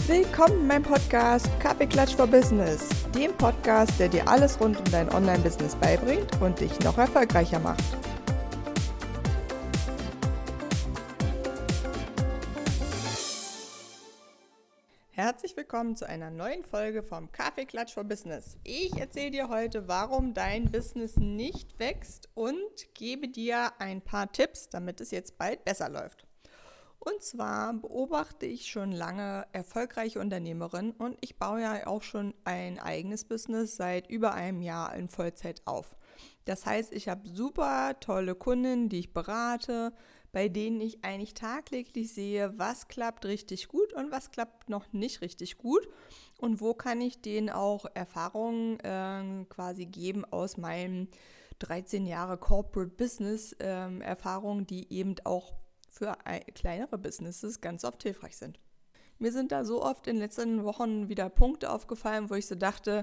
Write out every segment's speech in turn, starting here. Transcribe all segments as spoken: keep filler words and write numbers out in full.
Willkommen in meinem Podcast Kaffeeklatsch for Business, dem Podcast, der dir alles rund um dein Online-Business beibringt und dich noch erfolgreicher macht. Herzlich willkommen zu einer neuen Folge vom Kaffeeklatsch for Business. Ich erzähle dir heute, warum dein Business nicht wächst und gebe dir ein paar Tipps, damit es jetzt bald besser läuft. Und zwar beobachte ich schon lange erfolgreiche Unternehmerinnen und ich baue ja auch schon ein eigenes Business seit über einem Jahr in Vollzeit auf. Das heißt, ich habe super tolle Kunden, die ich berate, bei denen ich eigentlich tagtäglich sehe, was klappt richtig gut und was klappt noch nicht richtig gut und wo kann ich denen auch Erfahrungen äh, quasi geben aus meinem dreizehn Jahre Corporate Business äh, Erfahrung, die eben auch für kleinere Businesses ganz oft hilfreich sind. Mir sind da so oft in den letzten Wochen wieder Punkte aufgefallen, wo ich so dachte,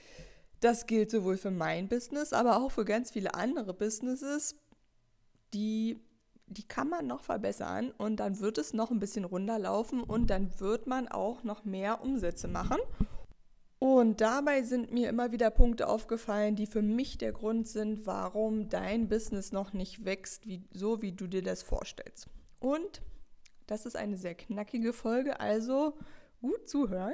das gilt sowohl für mein Business, aber auch für ganz viele andere Businesses, die, die kann man noch verbessern und dann wird es noch ein bisschen runterlaufen und dann wird man auch noch mehr Umsätze machen. Und dabei sind mir immer wieder Punkte aufgefallen, die für mich der Grund sind, warum dein Business noch nicht wächst, wie, so wie du dir das vorstellst. Und das ist eine sehr knackige Folge, also gut zuhören,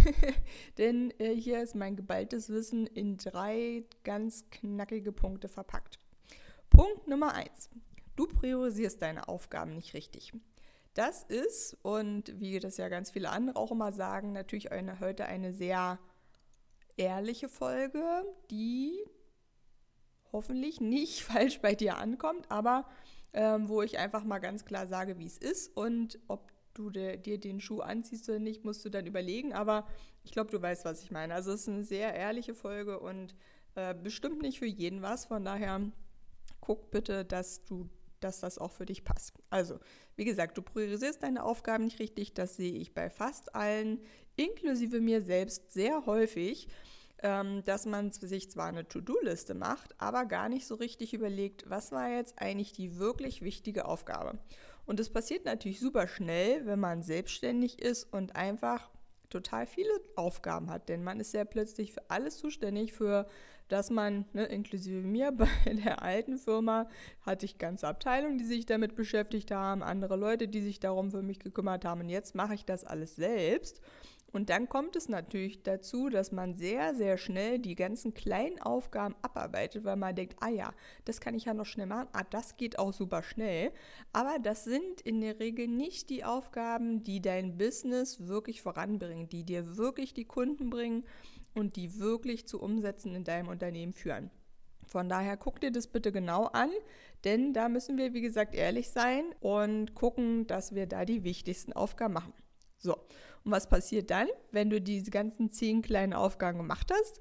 denn äh, hier ist mein geballtes Wissen in drei ganz knackige Punkte verpackt. Punkt Nummer eins. Du priorisierst deine Aufgaben nicht richtig. Das ist, und wie das ja ganz viele andere auch immer sagen, natürlich eine, heute eine sehr ehrliche Folge, die hoffentlich nicht falsch bei dir ankommt, aber ähm, wo ich einfach mal ganz klar sage, wie es ist und ob du de, dir den Schuh anziehst oder nicht, musst du dann überlegen, aber ich glaube, du weißt, was ich meine. Also es ist eine sehr ehrliche Folge und äh, bestimmt nicht für jeden was, von daher guck bitte, dass du dass das auch für dich passt. Also, wie gesagt, du priorisierst deine Aufgaben nicht richtig, das sehe ich bei fast allen, inklusive mir selbst, sehr häufig, ähm, dass man sich zwar eine To-Do-Liste macht, aber gar nicht so richtig überlegt, was war jetzt eigentlich die wirklich wichtige Aufgabe. Und das passiert natürlich super schnell, wenn man selbstständig ist und einfach total viele Aufgaben hat, denn man ist ja plötzlich für alles zuständig, für dass man, ne, inklusive mir, bei der alten Firma hatte ich ganze Abteilungen, die sich damit beschäftigt haben, andere Leute, die sich darum für mich gekümmert haben und jetzt mache ich das alles selbst. Und dann kommt es natürlich dazu, dass man sehr, sehr schnell die ganzen kleinen Aufgaben abarbeitet, weil man denkt, ah ja, das kann ich ja noch schnell machen, ah, das geht auch super schnell. Aber das sind in der Regel nicht die Aufgaben, die dein Business wirklich voranbringen, die dir wirklich die Kunden bringen und die wirklich zu Umsätzen in deinem Unternehmen führen. Von daher guck dir das bitte genau an, denn da müssen wir, wie gesagt, ehrlich sein und gucken, dass wir da die wichtigsten Aufgaben machen. So, und was passiert dann, wenn du diese ganzen zehn kleinen Aufgaben gemacht hast?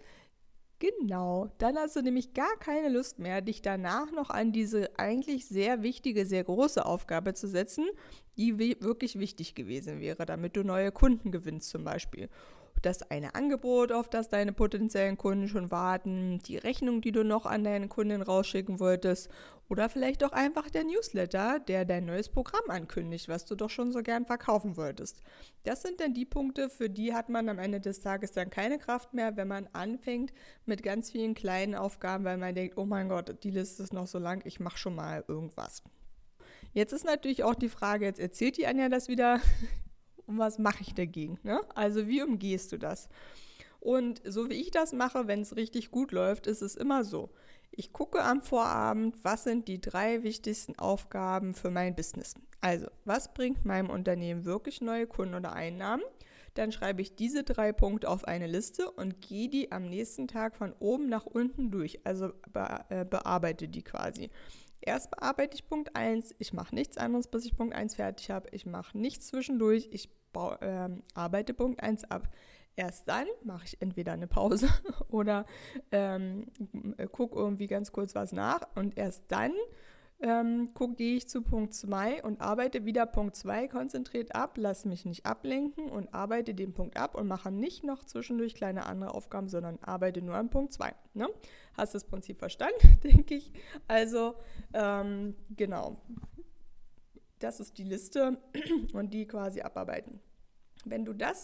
Genau, dann hast du nämlich gar keine Lust mehr, dich danach noch an diese eigentlich sehr wichtige, sehr große Aufgabe zu setzen, die wirklich wichtig gewesen wäre, damit du neue Kunden gewinnst zum Beispiel. Das eine Angebot, auf das deine potenziellen Kunden schon warten, die Rechnung, die du noch an deinen Kunden rausschicken wolltest oder vielleicht auch einfach der Newsletter, der dein neues Programm ankündigt, was du doch schon so gern verkaufen wolltest. Das sind dann die Punkte, für die hat man am Ende des Tages dann keine Kraft mehr, wenn man anfängt mit ganz vielen kleinen Aufgaben, weil man denkt, oh mein Gott, die Liste ist noch so lang, ich mache schon mal irgendwas. Jetzt ist natürlich auch die Frage, jetzt erzählt die Anja das wieder, und was mache ich dagegen? Ne? Also wie umgehst du das? Und so wie ich das mache, wenn es richtig gut läuft, ist es immer so. Ich gucke am Vorabend, was sind die drei wichtigsten Aufgaben für mein Business. Also, was bringt meinem Unternehmen wirklich neue Kunden oder Einnahmen? Dann schreibe ich diese drei Punkte auf eine Liste und gehe die am nächsten Tag von oben nach unten durch. Also be- äh, bearbeite die quasi. Erst bearbeite ich Punkt eins, ich mache nichts anderes, bis ich Punkt eins fertig habe. Ich mache nichts zwischendurch, ich baue, ähm, arbeite Punkt eins ab. Erst dann mache ich entweder eine Pause oder ähm, gucke irgendwie ganz kurz was nach. Und erst dann ähm, guck, gehe ich zu Punkt zwei und arbeite wieder Punkt zwei konzentriert ab, lasse mich nicht ablenken und arbeite den Punkt ab und mache nicht noch zwischendurch kleine andere Aufgaben, sondern arbeite nur an Punkt zwei. Ne? Hast das Prinzip verstanden, denke ich. Also, ähm, genau. Das ist die Liste und die quasi abarbeiten. Wenn du das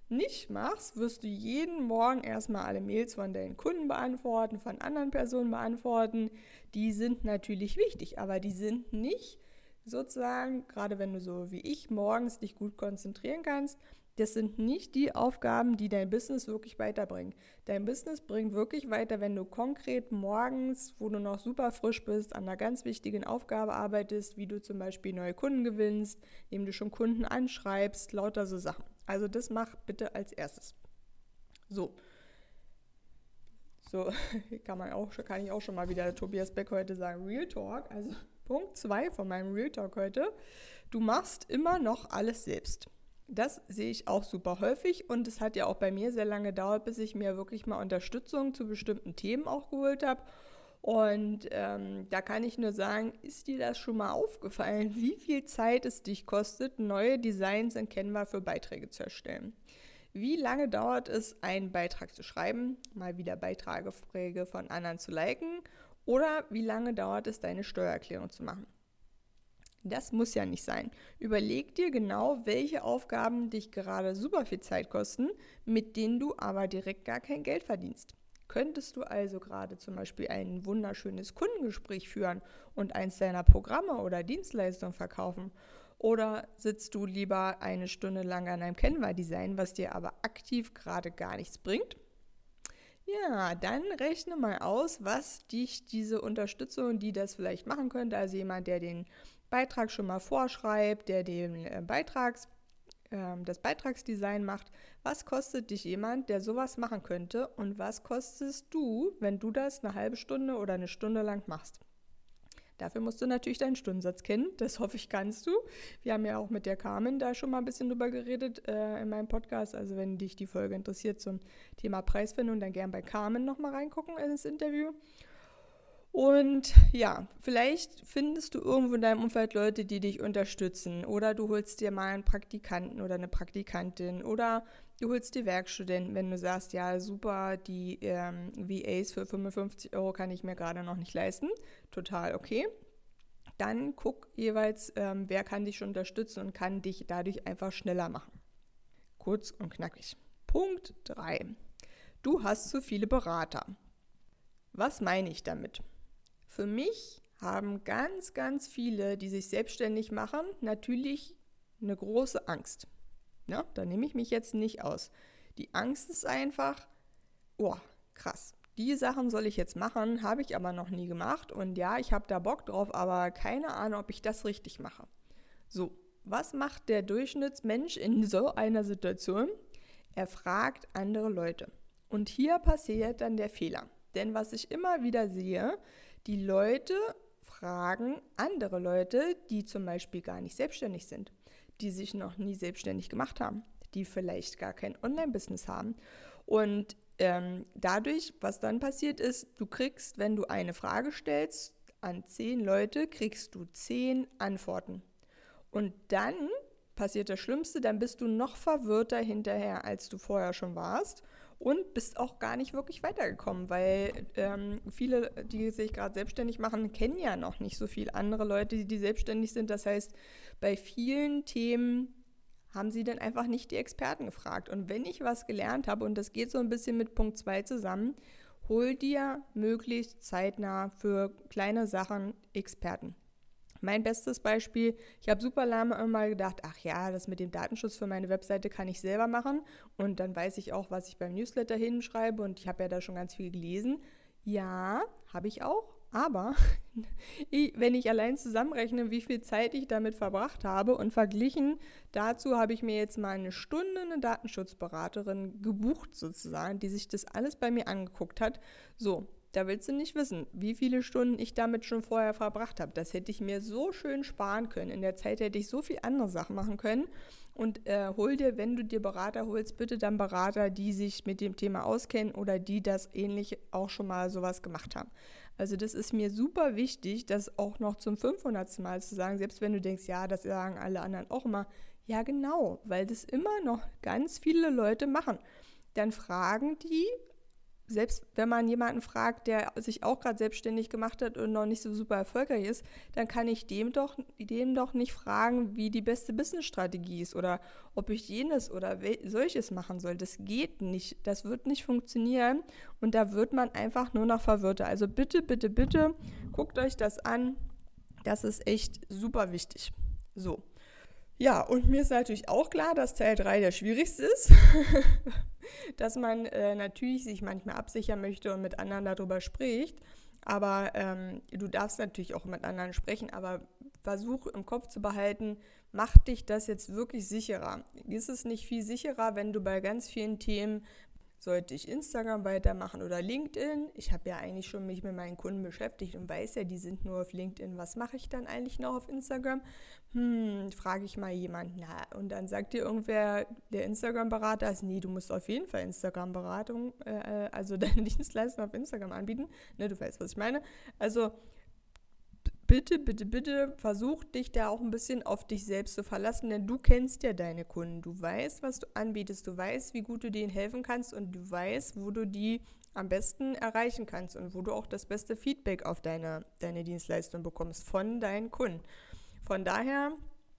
nicht machst, wirst du jeden Morgen erstmal alle Mails von deinen Kunden beantworten, von anderen Personen beantworten. Die sind natürlich wichtig, aber die sind nicht sozusagen, gerade wenn du so wie ich morgens dich gut konzentrieren kannst, das sind nicht die Aufgaben, die dein Business wirklich weiterbringen. Dein Business bringt wirklich weiter, wenn du konkret morgens, wo du noch super frisch bist, an einer ganz wichtigen Aufgabe arbeitest, wie du zum Beispiel neue Kunden gewinnst, indem du schon Kunden anschreibst, lauter so Sachen. Also das mach bitte als erstes. So. So kann man auch, kann ich auch schon mal wieder Tobias Beck heute sagen, Real Talk. Also Punkt zwei von meinem Real Talk heute. Du machst immer noch alles selbst. Das sehe ich auch super häufig und es hat ja auch bei mir sehr lange gedauert, bis ich mir wirklich mal Unterstützung zu bestimmten Themen auch geholt habe. Und ähm, da kann ich nur sagen, ist dir das schon mal aufgefallen, wie viel Zeit es dich kostet, neue Designs in Canva für Beiträge zu erstellen? Wie lange dauert es, einen Beitrag zu schreiben, mal wieder Beiträge von anderen zu liken oder wie lange dauert es, deine Steuererklärung zu machen? Das muss ja nicht sein. Überleg dir genau, welche Aufgaben dich gerade super viel Zeit kosten, mit denen du aber direkt gar kein Geld verdienst. Könntest du also gerade zum Beispiel ein wunderschönes Kundengespräch führen und eins deiner Programme oder Dienstleistungen verkaufen? Oder sitzt du lieber eine Stunde lang an einem Canva-Design, was dir aber aktiv gerade gar nichts bringt? Ja, dann rechne mal aus, was dich diese Unterstützung, die das vielleicht machen könnte, also jemand, der den Beitrag schon mal vorschreibt, der den äh, Beitrags, äh, das Beitragsdesign macht. Was kostet dich jemand, der sowas machen könnte und was kostest du, wenn du das eine halbe Stunde oder eine Stunde lang machst? Dafür musst du natürlich deinen Stundensatz kennen, das hoffe ich kannst du. Wir haben ja auch mit der Carmen da schon mal ein bisschen drüber geredet äh, in meinem Podcast, also wenn dich die Folge interessiert zum Thema Preisfindung, dann gern bei Carmen nochmal reingucken ins Interview. Und ja, vielleicht findest du irgendwo in deinem Umfeld Leute, die dich unterstützen oder du holst dir mal einen Praktikanten oder eine Praktikantin oder du holst dir Werkstudenten, wenn du sagst, ja super, die ähm, V As für fünfundfünfzig Euro kann ich mir gerade noch nicht leisten, total okay. Dann guck jeweils, ähm, wer kann dich schon unterstützen und kann dich dadurch einfach schneller machen. Kurz und knackig. Punkt drei. Du hast zu viele Berater. Was meine ich damit? Für mich haben ganz, ganz viele, die sich selbstständig machen, natürlich eine große Angst. Ja, da nehme ich mich jetzt nicht aus. Die Angst ist einfach, oh, krass, die Sachen soll ich jetzt machen, habe ich aber noch nie gemacht und ja, ich habe da Bock drauf, aber keine Ahnung, ob ich das richtig mache. So, was macht der Durchschnittsmensch in so einer Situation? Er fragt andere Leute. Und hier passiert dann der Fehler. Denn was ich immer wieder sehe, die Leute fragen andere Leute, die zum Beispiel gar nicht selbstständig sind, die sich noch nie selbstständig gemacht haben, die vielleicht gar kein Online-Business haben. Und ähm, dadurch, was dann passiert ist, du kriegst, wenn du eine Frage stellst an zehn Leute, kriegst du zehn Antworten. Und dann passiert das Schlimmste, dann bist du noch verwirrter hinterher, als du vorher schon warst. Und bist auch gar nicht wirklich weitergekommen, weil ähm, viele, die sich gerade selbstständig machen, kennen ja noch nicht so viele andere Leute, die, die selbstständig sind. Das heißt, bei vielen Themen haben sie dann einfach nicht die Experten gefragt. Und wenn ich was gelernt habe, und das geht so ein bisschen mit Punkt zwei zusammen, hol dir möglichst zeitnah für kleine Sachen Experten. Mein bestes Beispiel, ich habe super lange immer gedacht, ach ja, das mit dem Datenschutz für meine Webseite kann ich selber machen und dann weiß ich auch, was ich beim Newsletter hinschreibe und ich habe ja da schon ganz viel gelesen. Ja, habe ich auch, aber wenn ich allein zusammenrechne, wie viel Zeit ich damit verbracht habe und verglichen, dazu habe ich mir jetzt mal eine Stunde eine Datenschutzberaterin gebucht sozusagen, die sich das alles bei mir angeguckt hat. So. Da willst du nicht wissen, wie viele Stunden ich damit schon vorher verbracht habe. Das hätte ich mir so schön sparen können. In der Zeit hätte ich so viel andere Sachen machen können. Und äh, hol dir, wenn du dir Berater holst, bitte dann Berater, die sich mit dem Thema auskennen oder die das ähnlich auch schon mal sowas gemacht haben. Also das ist mir super wichtig, das auch noch zum fünfhundertsten Mal zu sagen, selbst wenn du denkst, ja, das sagen alle anderen auch immer. Ja, genau, weil das immer noch ganz viele Leute machen. Dann fragen die selbst wenn man jemanden fragt, der sich auch gerade selbstständig gemacht hat und noch nicht so super erfolgreich ist, dann kann ich dem doch, dem doch nicht fragen, wie die beste Businessstrategie ist oder ob ich jenes oder solches machen soll. Das geht nicht, das wird nicht funktionieren und da wird man einfach nur noch verwirrter. Also bitte, bitte, bitte, guckt euch das an. Das ist echt super wichtig. So. Ja, und mir ist natürlich auch klar, dass Teil drei der schwierigste ist. Dass man äh, natürlich sich manchmal absichern möchte und mit anderen darüber spricht. Aber ähm, du darfst natürlich auch mit anderen sprechen, aber versuch im Kopf zu behalten, macht dich das jetzt wirklich sicherer? Ist es nicht viel sicherer, wenn du bei ganz vielen Themen, sollte ich Instagram weitermachen oder LinkedIn? Ich habe ja eigentlich schon mich mit meinen Kunden beschäftigt und weiß ja, die sind nur auf LinkedIn. Was mache ich dann eigentlich noch auf Instagram? Hm, frage ich mal jemanden. Na, und dann sagt dir irgendwer, der Instagram-Berater ist, nee, du musst auf jeden Fall Instagram-Beratung, äh, also deine Dienstleistung auf Instagram anbieten. Ne, du weißt, was ich meine. Also bitte, bitte, bitte versuch dich da auch ein bisschen auf dich selbst zu verlassen, denn du kennst ja deine Kunden. Du weißt, was du anbietest, du weißt, wie gut du denen helfen kannst und du weißt, wo du die am besten erreichen kannst und wo du auch das beste Feedback auf deine, deine Dienstleistung bekommst von deinen Kunden. Von daher,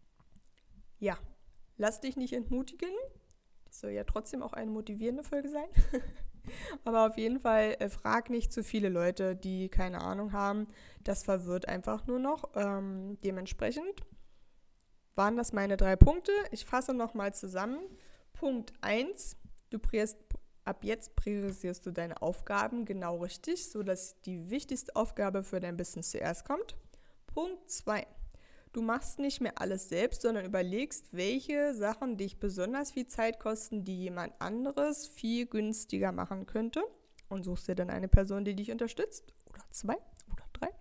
ja, lass dich nicht entmutigen. Das soll ja trotzdem auch eine motivierende Folge sein. Aber auf jeden Fall äh, frag nicht zu viele Leute, die keine Ahnung haben. Das verwirrt einfach nur noch. Ähm, dementsprechend waren das meine drei Punkte. Ich fasse nochmal zusammen. Punkt eins, du priorisierst, ab jetzt priorisierst du deine Aufgaben genau richtig, sodass die wichtigste Aufgabe für dein Business zuerst kommt. Punkt zwei, du machst nicht mehr alles selbst, sondern überlegst, welche Sachen dich besonders viel Zeit kosten, die jemand anderes viel günstiger machen könnte und suchst dir dann eine Person, die dich unterstützt oder zwei oder drei.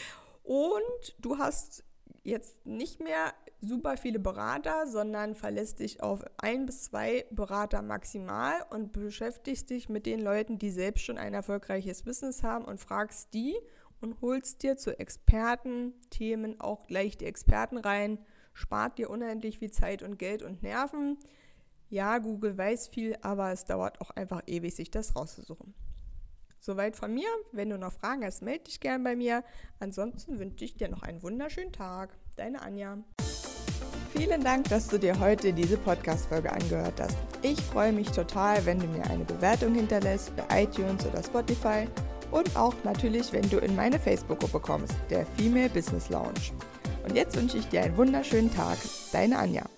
Und du hast jetzt nicht mehr super viele Berater, sondern verlässt dich auf ein bis zwei Berater maximal und beschäftigst dich mit den Leuten, die selbst schon ein erfolgreiches Business haben und fragst die und holst dir zu Expertenthemen auch gleich die Experten rein, spart dir unendlich viel Zeit und Geld und Nerven. Ja, Google weiß viel, aber es dauert auch einfach ewig, sich das rauszusuchen. Soweit von mir. Wenn du noch Fragen hast, melde dich gern bei mir. Ansonsten wünsche ich dir noch einen wunderschönen Tag. Deine Anja. Vielen Dank, dass du dir heute diese Podcast-Folge angehört hast. Ich freue mich total, wenn du mir eine Bewertung hinterlässt bei iTunes oder Spotify und auch natürlich, wenn du in meine Facebook-Gruppe kommst, der Female Business Lounge. Und jetzt wünsche ich dir einen wunderschönen Tag. Deine Anja.